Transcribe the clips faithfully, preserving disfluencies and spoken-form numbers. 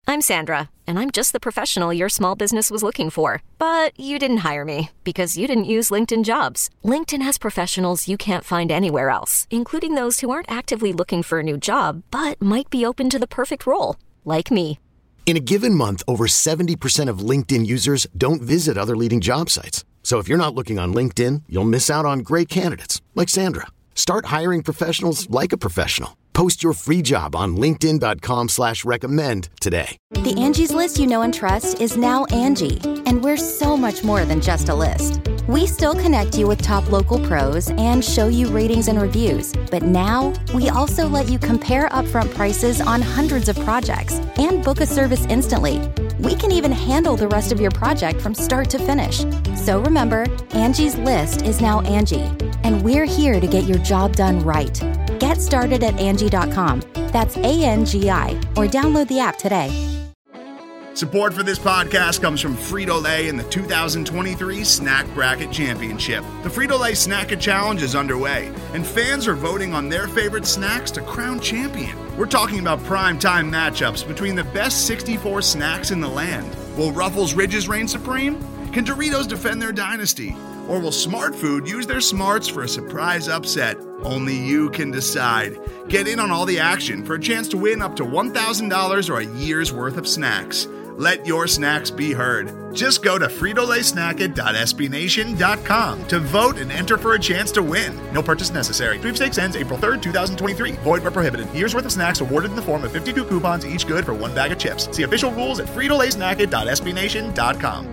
I'm Sandra, and I'm just the professional your small business was looking for. But you didn't hire me because you didn't use LinkedIn Jobs. LinkedIn has professionals you can't find anywhere else, including those who aren't actively looking for a new job, but might be open to the perfect role, like me. In a given month, over seventy percent of LinkedIn users don't visit other leading job sites. So if you're not looking on LinkedIn, you'll miss out on great candidates like Sandra. Start hiring professionals like a professional. Post your free job on linkedin dot com slash recommend today. The Angie's List you know and trust is now Angie, and we're so much more than just a list. We still connect you with top local pros and show you ratings and reviews, but now we also let you compare upfront prices on hundreds of projects and book a service instantly. We can even handle the rest of your project from start to finish. So remember, Angie's List is now Angie, and we're here to get your job done right. Get started at Angie dot com. That's A N G I, or download the app today. Support for this podcast comes from Frito-Lay and the two thousand twenty-three Snack Bracket Championship. The Frito-Lay Snack-It Challenge is underway, and fans are voting on their favorite snacks to crown champion. We're talking about prime-time matchups between the best sixty-four snacks in the land. Will Ruffles Ridges reign supreme? Can Doritos defend their dynasty? Or will Smart Food use their smarts for a surprise upset? Only you can decide. Get in on all the action for a chance to win up to one thousand dollars or a year's worth of snacks. Let your snacks be heard. Just go to frito lay snack it dot s b nation dot com to vote and enter for a chance to win. No purchase necessary. Sweepstakes ends April third, twenty twenty-three. Void where prohibited. Year's worth of snacks awarded in the form of fifty-two coupons, each good for one bag of chips. See official rules at frito lay snack it dot s b nation dot com.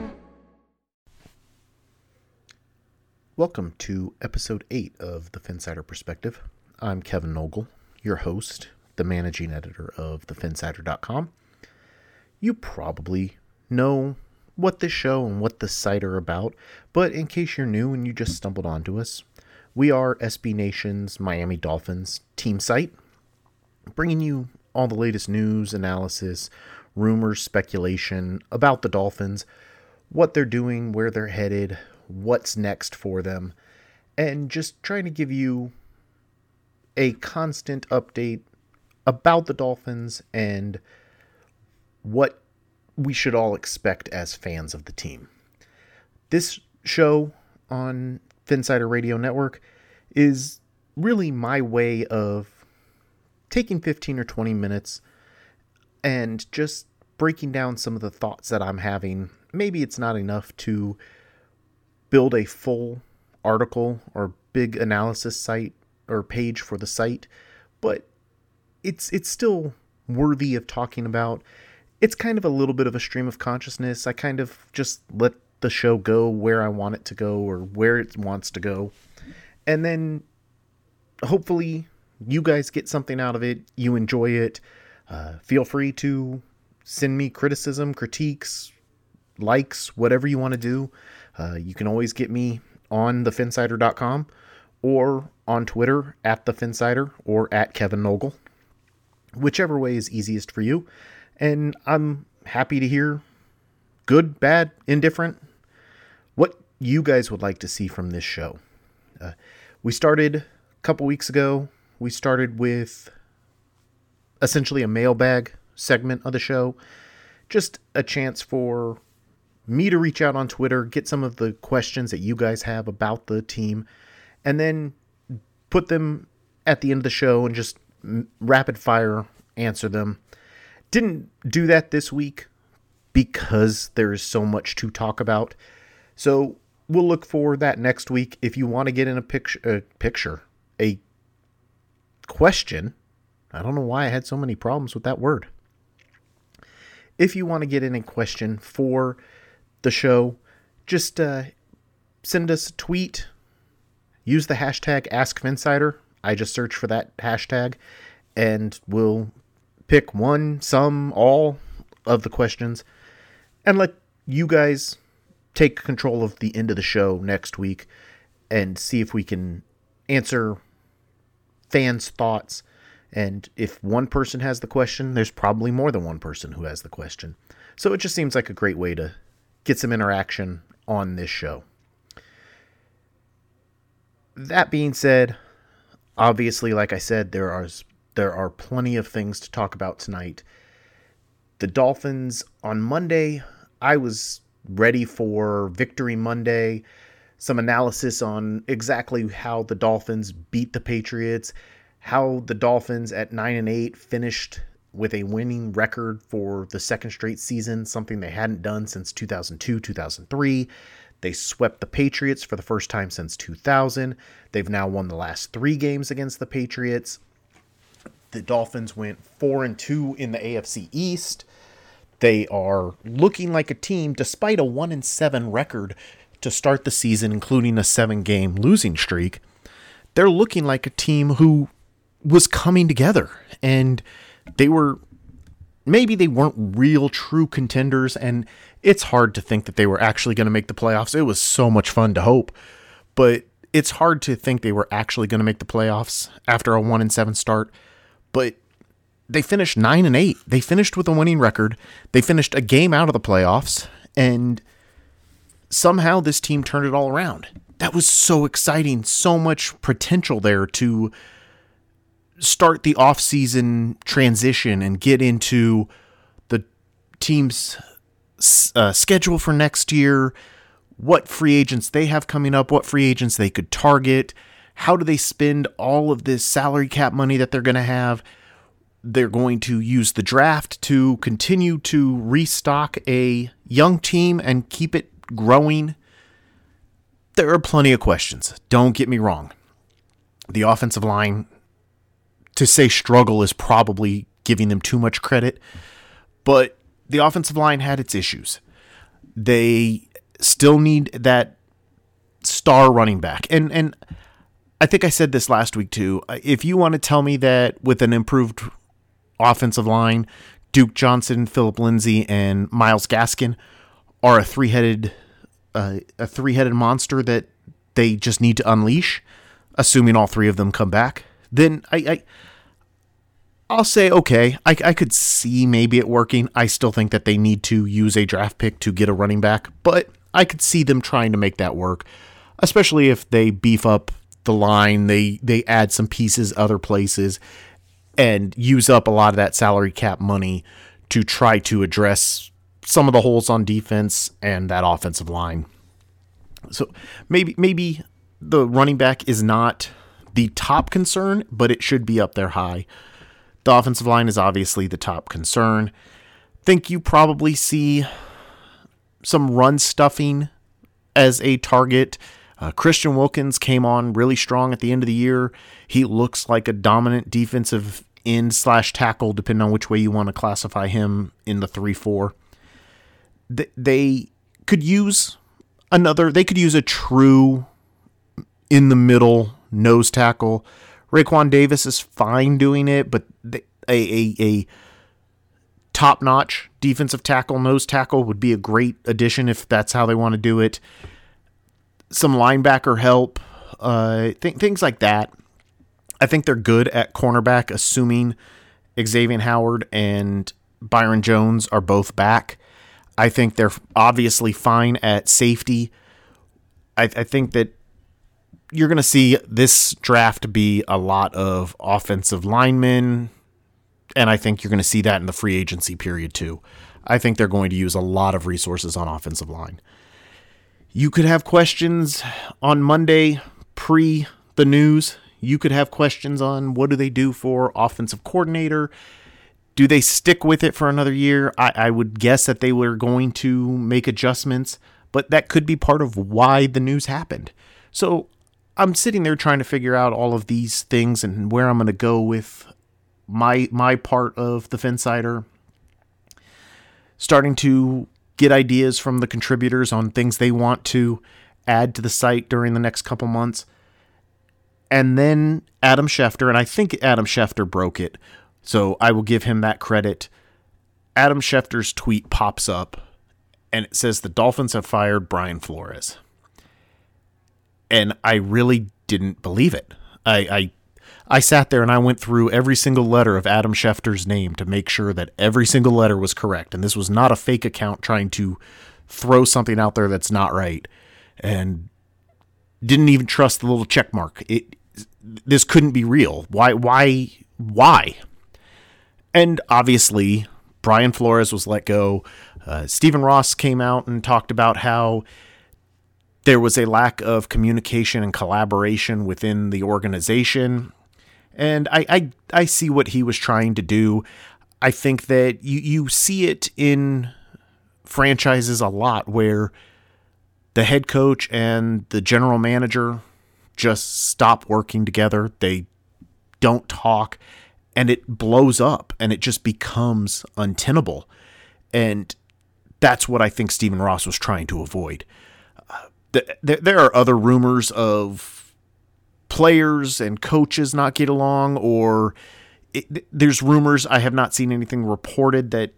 Welcome to episode eight of the Phinsider Perspective. I'm Kevin Nogle, your host, the managing editor of the phinsider dot com. You probably know what this show and what this site are about, but in case you're new and you just stumbled onto us, we are S B Nation's Miami Dolphins team site, bringing you all the latest news, analysis, rumors, speculation about the Dolphins, what they're doing, where they're headed, what's next for them, and just trying to give you a constant update about the Dolphins and what we should all expect as fans of the team. This show on Phinsider Radio Network is really my way of taking fifteen or twenty minutes and just breaking down some of the thoughts that I'm having. Maybe it's not enough to build a full article or big analysis site or page for the site, but it's it's still worthy of talking about. It's kind of a little bit of a stream of consciousness. I kind of just let the show go where I want it to go or where it wants to go. And then hopefully you guys get something out of it. You enjoy it. Uh, feel free to send me criticism, critiques, likes, whatever you want to do. Uh, you can always get me on the phinsider dot com or on Twitter at the Phinsider or at Kevin Nogle, whichever way is easiest for you. And I'm happy to hear good, bad, indifferent, what you guys would like to see from this show. Uh, we started a couple weeks ago. We started with essentially a mailbag segment of the show. Just a chance for me to reach out on Twitter, get some of the questions that you guys have about the team, and then put them at the end of the show and just rapid fire answer them. Didn't do that this week because there is so much to talk about. So we'll look for that next week. If you want to get in a picture, a picture, a question, I don't know why I had so many problems with that word. If you want to get in a question for the show, just uh, send us a tweet. Use the hashtag AskPhinsider. I just search for that hashtag, and we'll pick one, some, all of the questions, and let you guys take control of the end of the show next week and see if we can answer fans' thoughts. And if one person has the question, there's probably more than one person who has the question. So it just seems like a great way to get some interaction on this show. That being said, obviously, like I said, there are there are plenty of things to talk about tonight. The Dolphins on Monday, I was ready for Victory Monday, some analysis on exactly how the Dolphins beat the Patriots, how the Dolphins at nine and eight finished with a winning record for the second straight season, something they hadn't done since two thousand two, two thousand three. They swept the Patriots for the first time since two thousand. They've now won the last three games against the Patriots. The Dolphins went four and two in the A F C East. They are looking like a team, despite a one and seven record to start the season, including a seven-game losing streak. They're looking like a team who was coming together, and they were, maybe they weren't real true contenders, and it's hard to think that they were actually going to make the playoffs. It was so much fun to hope, but it's hard to think they were actually going to make the playoffs after a one and seven start. But they finished nine and eight. They finished with a winning record. They finished a game out of the playoffs, and somehow this team turned it all around. That was so exciting. So much potential there to start the offseason transition and get into the team's uh, schedule for next year, what free agents they have coming up, what free agents they could target, how do they spend all of this salary cap money that they're going to have. They're going to use the draft to continue to restock a young team and keep it growing. There are plenty of questions. Don't get me wrong. The offensive line, to say struggle is probably giving them too much credit, but the offensive line had its issues. They still need that star running back. And and I think I said this last week too. If you want to tell me that with an improved offensive line, Duke Johnson, Philip Lindsay, and Myles Gaskin are a three-headed uh, a three-headed monster that they just need to unleash, assuming all three of them come back, then I, I I'll say, okay, I, I could see maybe it working. I still think that they need to use a draft pick to get a running back, but I could see them trying to make that work, especially if they beef up the line, they they add some pieces other places, and use up a lot of that salary cap money to try to address some of the holes on defense and that offensive line. So maybe maybe the running back is not the top concern, but it should be up there high. The offensive line is obviously the top concern. Think you probably see some run stuffing as a target. Uh, Christian Wilkins came on really strong at the end of the year. He looks like a dominant defensive end slash tackle, depending on which way you want to classify him in the three four. Th- they could use another, they could use a true in the middle nose tackle. Raekwon Davis is fine doing it, but they, a, a, a top-notch defensive tackle, nose tackle would be a great addition if that's how they want to do it. Some linebacker help, uh, th- things like that. I think they're good at cornerback, assuming Xavier Howard and Byron Jones are both back. I think they're obviously fine at safety. I, I think that you're going to see this draft be a lot of offensive linemen, and I think you're going to see that in the free agency period too. I think they're going to use a lot of resources on offensive line. You could have questions on Monday pre the news. You could have questions on what do they do for offensive coordinator. Do they stick with it for another year? I, I would guess that they were going to make adjustments, but that could be part of why the news happened. So I'm sitting there trying to figure out all of these things and where I'm going to go with my my part of the Phinsider. Starting to get ideas from the contributors on things they want to add to the site during the next couple months. And then Adam Schefter, and I think Adam Schefter broke it, so I will give him that credit. Adam Schefter's tweet pops up, and it says the Dolphins have fired Brian Flores. And I really didn't believe it. I, I I sat there and I went through every single letter of Adam Schefter's name to make sure that every single letter was correct. And this was not a fake account trying to throw something out there that's not right. And didn't even trust the little check mark. It, this couldn't be real. Why, why, why? And obviously Brian Flores was let go. Uh, Stephen Ross came out and talked about how there was a lack of communication and collaboration within the organization. And I, I, I see what he was trying to do. I think that you, you see it in franchises a lot where the head coach and the general manager just stop working together. They don't talk, and it blows up, and it just becomes untenable. And that's what I think Stephen Ross was trying to avoid. Uh, th- th- there are other rumors of players and coaches not get along, or it, th- there's rumors. I have not seen anything reported that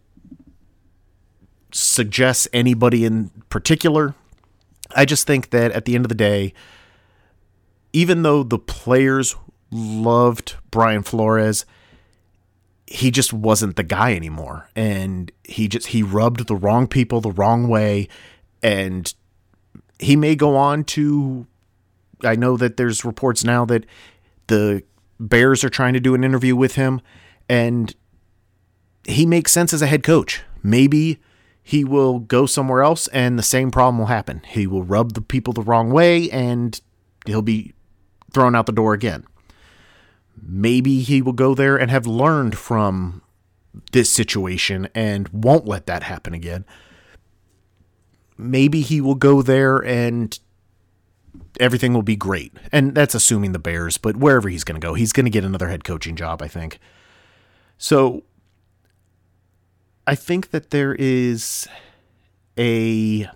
suggests anybody in particular. I just think that at the end of the day, even though the players loved Brian Flores, he just wasn't the guy anymore. And he just, he rubbed the wrong people the wrong way. And he may go on to, I know that there's reports now that the Bears are trying to do an interview with him, and he makes sense as a head coach. Maybe he will go somewhere else and the same problem will happen. He will rub the people the wrong way and he'll be thrown out the door again. Maybe he will go there and have learned from this situation and won't let that happen again. Maybe he will go there and everything will be great. And that's assuming the Bears, but wherever he's going to go, he's going to get another head coaching job, I think. So I think that there is a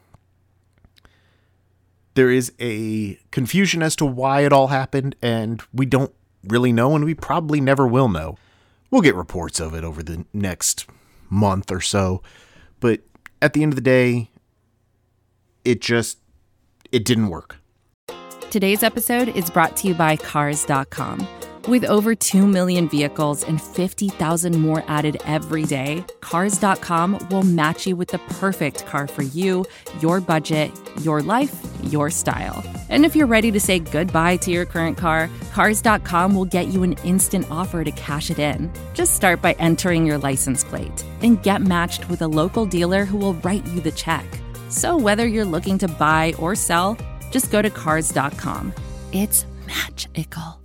there is a confusion as to why it all happened, and we don't really know, and we probably never will know. We'll get reports of it over the next month or so, but at the end of the day, it just, it didn't work. Today's episode is brought to you by Cars dot com. With over two million vehicles and fifty thousand more added every day, Cars dot com will match you with the perfect car for you, your budget, your life, your style. And if you're ready to say goodbye to your current car, Cars dot com will get you an instant offer to cash it in. Just start by entering your license plate and get matched with a local dealer who will write you the check. So whether you're looking to buy or sell, just go to Cars dot com. It's magical.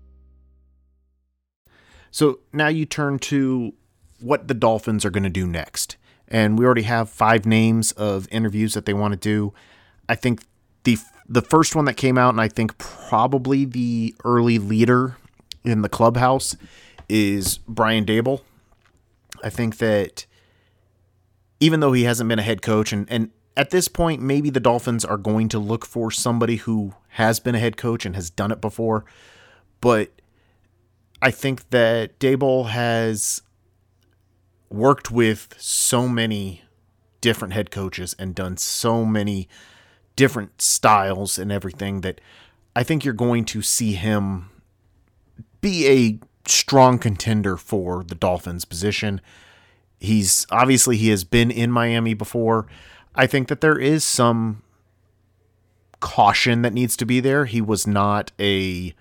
So now you turn to what the Dolphins are going to do next. And we already have five names of interviews that they want to do. I think the the first one that came out, and I think probably the early leader in the clubhouse, is Brian Daboll. I think that even though he hasn't been a head coach, and, and at this point, maybe the Dolphins are going to look for somebody who has been a head coach and has done it before, but I think that Daboll has worked with so many different head coaches and done so many different styles and everything that I think you're going to see him be a strong contender for the Dolphins position. He's obviously, he has been in Miami before. I think that there is some caution that needs to be there. He was not a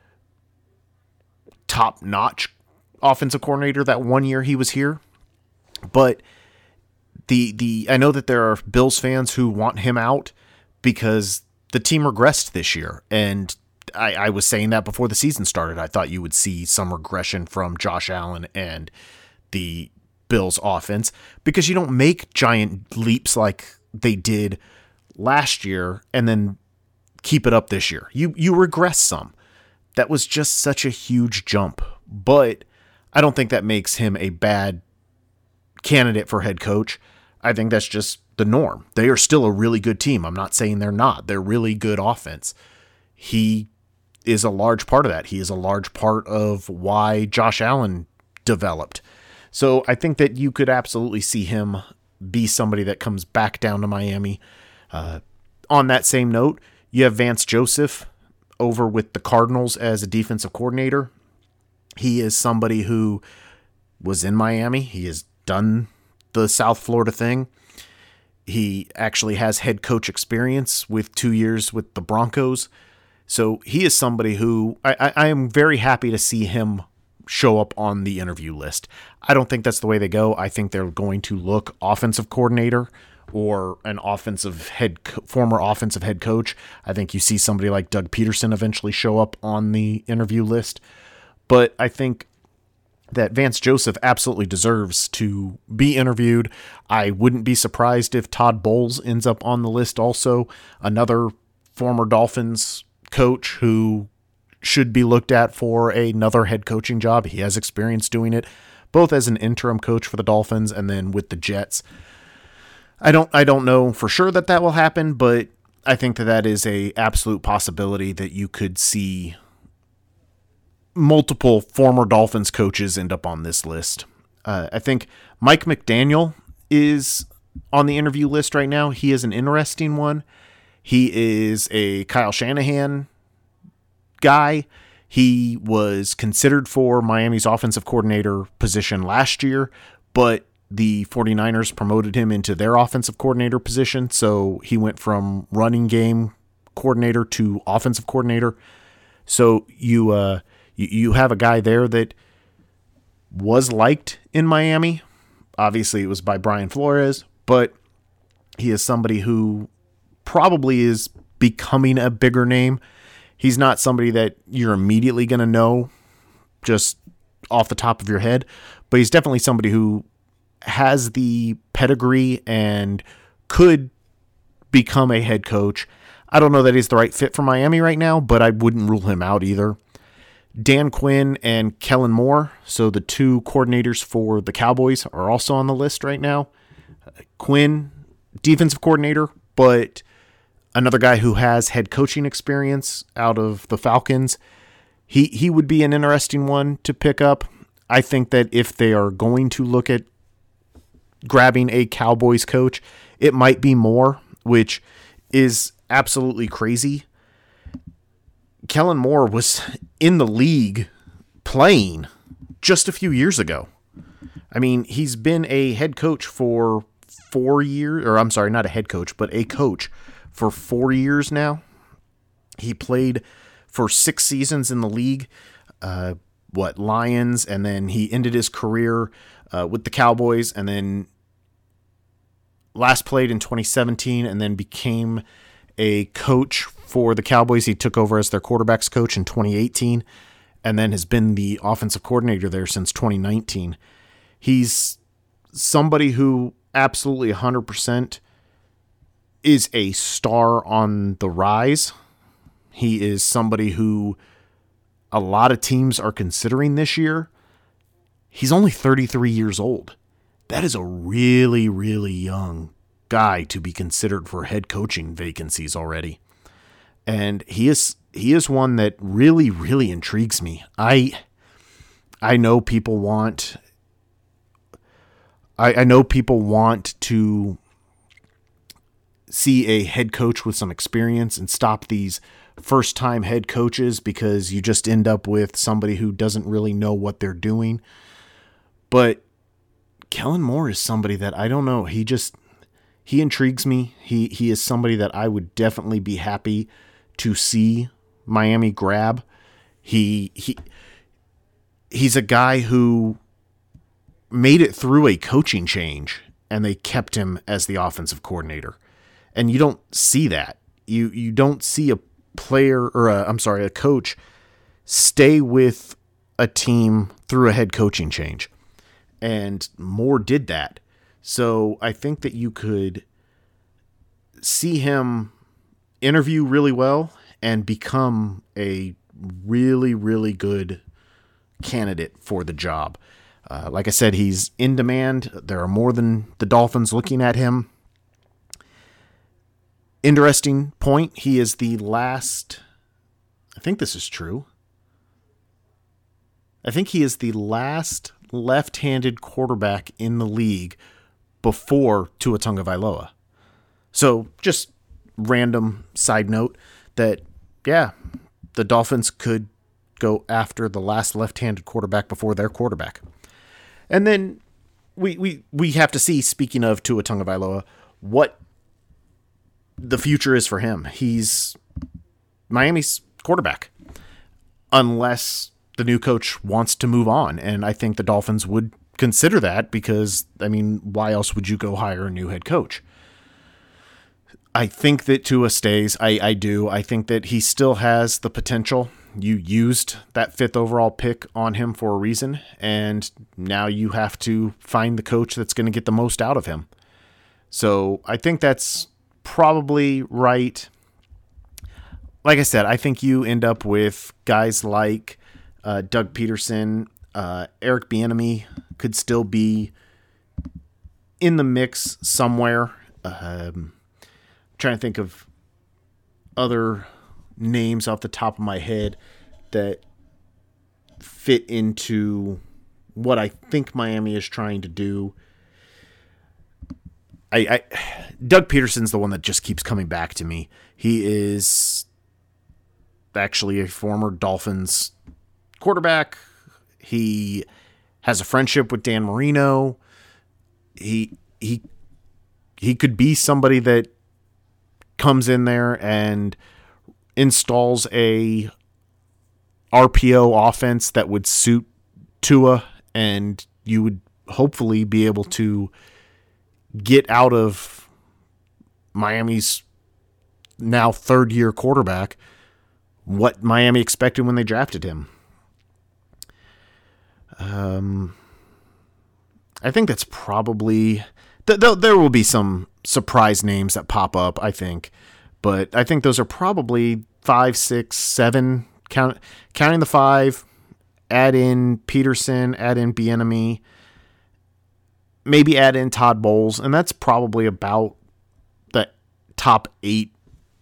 top-notch offensive coordinator that one year he was here. But the the I know that there are Bills fans who want him out because the team regressed this year. And I, I was saying that before the season started. I thought you would see some regression from Josh Allen and the Bills offense because you don't make giant leaps like they did last year and then keep it up this year. You you regress some. That was just such a huge jump, but I don't think that makes him a bad candidate for head coach. I think that's just the norm. They are still a really good team. I'm not saying they're not. They're really good offense. He is a large part of that. He is a large part of why Josh Allen developed. So I think that you could absolutely see him be somebody that comes back down to Miami. Uh, on that same note, you have Vance Joseph over with the Cardinals as a defensive coordinator. He is somebody who was in Miami. He has done the South Florida thing. He actually has head coach experience with two years with the Broncos. So he is somebody who I, I, I am very happy to see him show up on the interview list. I don't think that's the way they go. I think they're going to look offensive coordinator or an offensive head, co- former offensive head coach. I think you see somebody like Doug Peterson eventually show up on the interview list. But I think that Vance Joseph absolutely deserves to be interviewed. I wouldn't be surprised if Todd Bowles ends up on the list also, another former Dolphins coach who should be looked at for another head coaching job. He has experience doing it, both as an interim coach for the Dolphins and then with the Jets. I don't I don't know for sure that that will happen, but I think that that is a absolute possibility that you could see multiple former Dolphins coaches end up on this list. Uh, I think Mike McDaniel is on the interview list right now. He is an interesting one. He is a Kyle Shanahan guy. He was considered for Miami's offensive coordinator position last year, but the 49ers promoted him into their offensive coordinator position. So he went from running game coordinator to offensive coordinator. So you, uh, you, you have a guy there that was liked in Miami. Obviously it was by Brian Flores, but he is somebody who probably is becoming a bigger name. He's not somebody that you're immediately going to know just off the top of your head, but he's definitely somebody who has the pedigree and could become a head coach. I don't know that he's the right fit for Miami right now, but I wouldn't rule him out either. Dan Quinn and Kellen Moore, so the two coordinators for the Cowboys, are also on the list right now. Quinn, defensive coordinator, but another guy who has head coaching experience out of the Falcons. He he would be an interesting one to pick up. I think that if they are going to look at grabbing a Cowboys coach, it might be Moore, which is absolutely crazy. Kellen Moore was in the league playing just a few years ago. I mean, he's been a head coach for four years, or I'm sorry, not a head coach, but a coach for four years now. He played for six seasons in the league, uh, what, Lions, and then he ended his career uh, with the Cowboys, and then last played in twenty seventeen, and then became a coach for the Cowboys. He took over as their quarterbacks coach in twenty eighteen, and then has been the offensive coordinator there since twenty nineteen. He's somebody who absolutely one hundred percent is a star on the rise. He is somebody who a lot of teams are considering this year. He's only thirty-three years old. That is a really, really young guy to be considered for head coaching vacancies already. And he is he is one that really, really intrigues me. I I know people want I, I know people want to see a head coach with some experience and stop these first-time head coaches because you just end up with somebody who doesn't really know what they're doing. But Kellen Moore is somebody that I don't know. He just, he intrigues me. He he is somebody that I would definitely be happy to see Miami grab. He he he's a guy who made it through a coaching change and they kept him as the offensive coordinator. And you don't see that. You you don't see a player or a, I'm sorry, a coach stay with a team through a head coaching change. And Moore did that. So I think that you could see him interview really well and become a really, really good candidate for the job. Uh, like I said, he's in demand. There are more than the Dolphins looking at him. Interesting point. He is the last, I think this is true. I think he is the last left-handed quarterback in the league before Tua Tagovailoa. So just random side note that, yeah, the Dolphins could go after the last left-handed quarterback before their quarterback. And then we we we have to see, speaking of Tua Tagovailoa, what the future is for him. He's Miami's quarterback. Unless the new coach wants to move on. And I think the Dolphins would consider that because, I mean, why else would you go hire a new head coach? I think that Tua stays. I, I do. I think that he still has the potential. You used that fifth overall pick on him for a reason, and now you have to find the coach that's going to get the most out of him. So I think that's probably right. Like I said, I think you end up with guys like uh, Doug Peterson, uh, Eric Bieniemy could still be in the mix somewhere. Um, trying to think of other names off the top of my head that fit into what I think Miami is trying to do. I, I Doug Peterson's the one that just keeps coming back to me. He is actually a former Dolphins quarterback. He has a friendship with Dan Marino. He he he could be somebody that comes in there and installs a R P O offense that would suit Tua, and you would hopefully be able to get out of Miami's now third year quarterback what Miami expected when they drafted him. Um, I think that's probably th- th- there will be some surprise names that pop up, I think, but I think those are probably five, six, seven. Count counting the five. Add in Peterson. Add in Bieniemy. Maybe add in Todd Bowles, and that's probably about the top eight.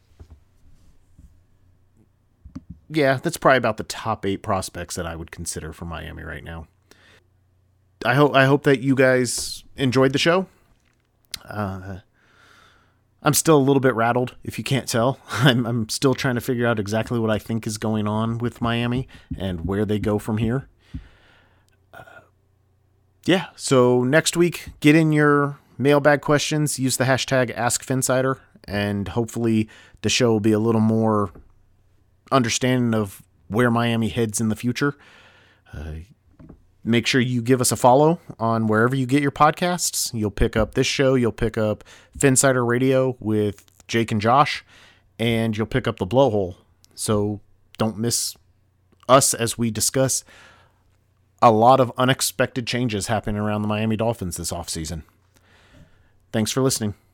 Yeah, that's probably about the top eight prospects that I would consider for Miami right now. I hope I hope that you guys enjoyed the show. Uh, I'm still a little bit rattled, if you can't tell. I'm I'm still trying to figure out exactly what I think is going on with Miami and where they go from here. Uh, yeah, so next week, get in your mailbag questions. Use the hashtag AskFinsider, and hopefully the show will be a little more understanding of where Miami heads in the future. Uh, make sure you give us a follow on wherever you get your podcasts. You'll pick up this show. You'll pick up Finsider Radio with Jake and Josh, and you'll pick up the Blowhole. So don't miss us as we discuss a lot of unexpected changes happening around the Miami Dolphins this offseason. Thanks for listening.